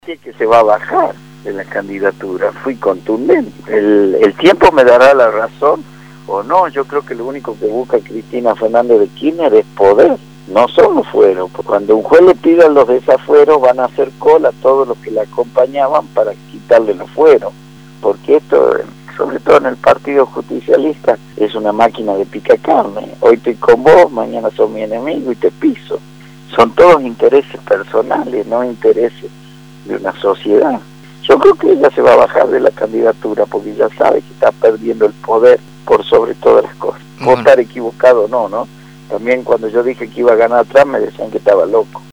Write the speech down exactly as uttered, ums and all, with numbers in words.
que se va a bajar de la candidatura, fui contundente. El, el tiempo me dará la razón o no. Yo creo que lo único que busca Cristina Fernández de Kirchner es poder, no solo fuero. Cuando un juez le pida los desafueros, van a hacer cola todos los que la acompañaban para quitarle los fueros, porque esto, sobre todo en el Partido Justicialista, es una máquina de pica carne. Hoy estoy con vos, mañana sos mi enemigo y te piso. Son todos intereses personales, no intereses de una sociedad. Yo creo que ella se va a bajar de la candidatura porque ya sabe que está perdiendo el poder por sobre todas las cosas. Bueno. Votar equivocado no, ¿no? También cuando yo dije que iba a ganar Trump me decían que estaba loco.